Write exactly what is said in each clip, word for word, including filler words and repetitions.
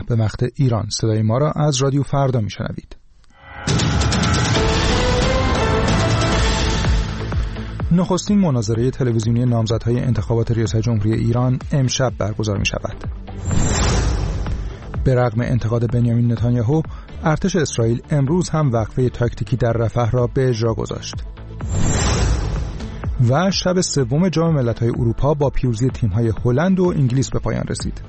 به وقت ایران. صدای ما را از رادیو فردا میشنوید. نخستین مناظره تلویزیونی نامزدهای انتخابات ریاست جمهوری ایران امشب برگزار می شود. به رغم انتقاد بنیامین نتانیاهو، ارتش اسرائیل امروز هم وقفه تاکتیکی در رفح را به اجرا گذاشت. و شب سوم جام ملت‌های اروپا با پیروزی تیم‌های هلند و انگلیس به پایان رسید.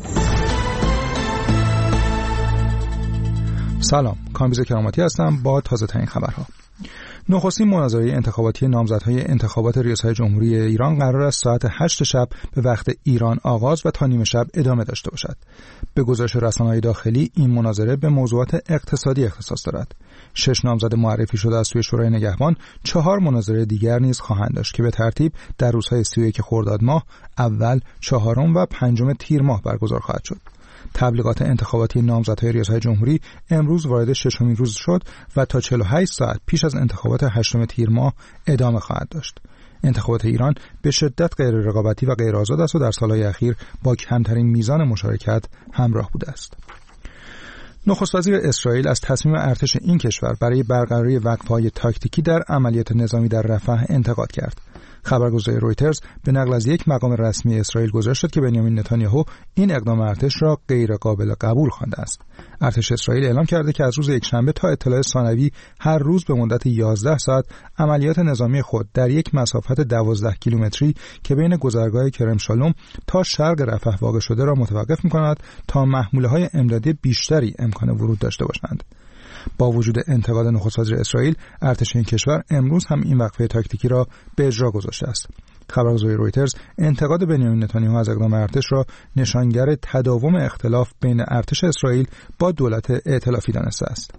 سلام، کامبیز کراماتی هستم با تازه ترین خبرها. نخستین مناظره انتخاباتی نامزدهای انتخابات ریاست جمهوری ایران قرار است ساعت هشت شب به وقت ایران آغاز و تا نیمه شب ادامه داشته باشد. به گزارش رسانه‌های داخلی این مناظره به موضوعات اقتصادی اختصاص دارد. شش نامزد معرفی شده از سوی شورای نگهبان، چهار مناظره دیگر نیز خواهند داشت که به ترتیب در روزهای سی و یک خرداد ماه، اول، چهارم و پنجم تیر ماه برگزار خواهد شد. تبلیغات انتخاباتی نامزدهای ریاست جمهوری امروز وارد ششمین روز شد و تا چهل و هشت ساعت پیش از انتخابات هشتم تیر ماه ادامه خواهد داشت. انتخابات ایران به شدت غیر رقابتی و غیر آزاد است و در سالهای اخیر با کمترین میزان مشارکت همراه بوده است. نخست وزیر اسرائیل از تصمیم ارتش این کشور برای برقراری وقفه‌های تاکتیکی در عملیات نظامی در رفح انتقاد کرد. خبرگزاری رویترز به نقل از یک مقام رسمی اسرائیل گزارش داد که بنیامین نتانیاهو این اقدام ارتش را غیر قابل قبول خوانده است. ارتش اسرائیل اعلام کرده که از روز یکشنبه تا اطلاع ثانوی هر روز به مدت یازده ساعت عملیات نظامی خود در یک مسافت دوازده کیلومتری که بین گذرگاه کرم شالوم تا شرق رفح واقع شده را متوقف می‌کند تا محموله‌های امدادی بیشتری امکان ورود داشته باشند. با وجود انتقاد نخست وزیر اسرائیل، ارتش این کشور امروز هم این وقفه تاکتیکی را به اجرا گذاشته است. خبرگزاری رویترز انتقاد بنیامین نتانیاهو از اقدام ارتش را نشانگر تداوم اختلاف بین ارتش اسرائیل با دولت ائتلافی دانسته است.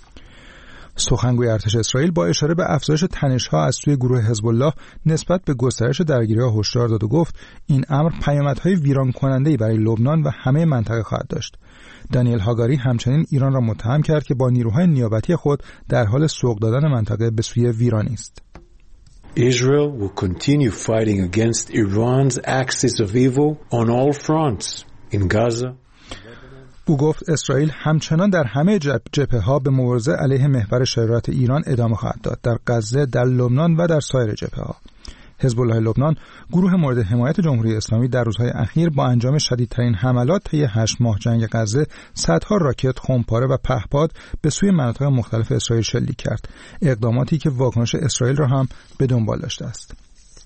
سخنگوی ارتش اسرائیل با اشاره به افزایش تنش‌ها از سوی گروه حزب الله نسبت به گسترش درگیری‌ها هشدار داد و گفت این امر پیامدهای ویران کننده‌ای برای لبنان و همه منطقه خواهد داشت. دانیل هاگاری همچنین ایران را متهم کرد که با نیروهای نیابتی خود در حال سوق دادن منطقه به سوی ویرانی است. Israel will continue fighting against Iran's axis of evil on all fronts in Gaza. او گفت اسرائیل همچنان در همه جبهه‌ها به مبارزه علیه محور شرارت ایران ادامه خواهد داد، در غزه، در لبنان و در سایر جبهه‌ها. حزب الله لبنان، گروه مورد حمایت جمهوری اسلامی، در روزهای اخیر با انجام شدیدترین حملات طی هشت ماه جنگ غزه صدها راکت، خمپاره و پهپاد به سوی مناطق مختلف اسرائیل شلیک کرد، اقداماتی که واکنش اسرائیل را هم به دنبال داشته است.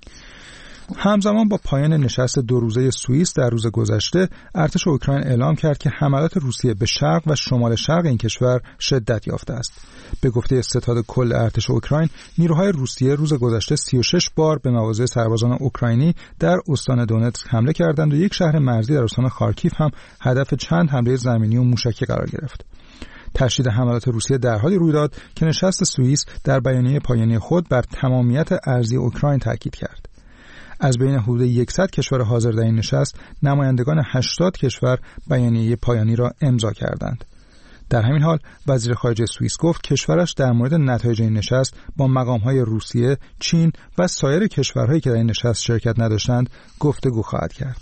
همزمان با پایان نشست دو روزه سوئیس در روز گذشته، ارتش اوکراین اعلام کرد که حملات روسیه به شرق و شمال شرق این کشور شدت یافته است. به گفته ستاد کل ارتش اوکراین، نیروهای روسیه روز گذشته سی و شش بار به مواضع سربازان اوکراینی در استان دونتسک حمله کردند و یک شهر مرزی در استان خارکیف هم هدف چند حمله زمینی و موشکی قرار گرفت. تشدید حملات روسیه در حالی روی داد که نشست سوئیس در بیانیه پایانی خود بر تمامیت ارضی اوکراین تاکید کرد. از بین حدود صد کشور حاضر در این نشست، نمایندگان هشتاد کشور بیانیه پایانی را امضا کردند. در همین حال وزیر خارجه سوئیس گفت کشورش در مورد نتایج این نشست با مقام‌های روسیه، چین و سایر کشورهایی که در این نشست شرکت نداشتند گفتگو خواهد کرد.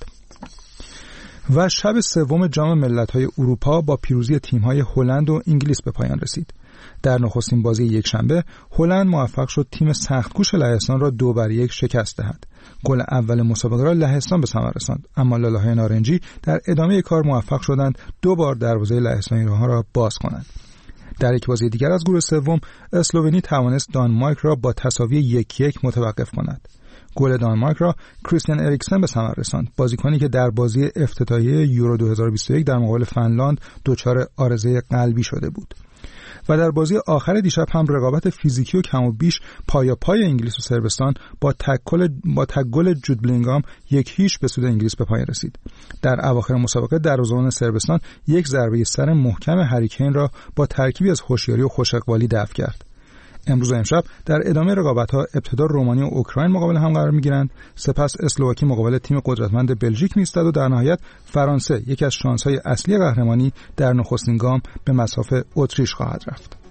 و شب سوم جام ملت‌های اروپا با پیروزی تیم‌های هلند و انگلیس به پایان رسید. در نخستین بازی یکشنبه هلند موفق شد تیم سخت‌کوش لهستان را دو بر یک شکست دهد. گل اول مسابقه را لهستان به ثمر رساند، اما لاله‌های نارنجی در ادامه کار موفق شدند دو بار دروازه لهستانی‌ها را باز کنند. در یک بازی دیگر از گروه سوم، اسلوونی توانست دانمارک را با تساوی یک یک متوقف کند. گل دانمارک را کریستیان اریکسن به ثمر رساند، بازیکنی که در بازی افتتاحیه یورو دو هزار و بیست و یک در مقابل فنلاند دچار عارضه قلبی شده بود. و در بازی آخر دیشب هم رقابت فیزیکی و کم و بیش پایاپای انگلیس و صربستان با تکل با تگل جود بلینگام یک هیچ به سود انگلیس به پایان رسید. در اواخر مسابقه دروازه‌بان صربستان یک ضربه سر محکم هری کین را با ترکیبی از هوشیاری و خوش اقبالی دفع کرد. امروز و امشب در ادامه رقابت‌ها ابتدا رومانی و اوکراین مقابل هم قرار می‌گیرند، سپس اسلواکی مقابل تیم قدرتمند بلژیک می‌ایستد و در نهایت فرانسه، یکی از شانس‌های اصلی قهرمانی، در نخستین گام به مصاف اتریش خواهد رفت.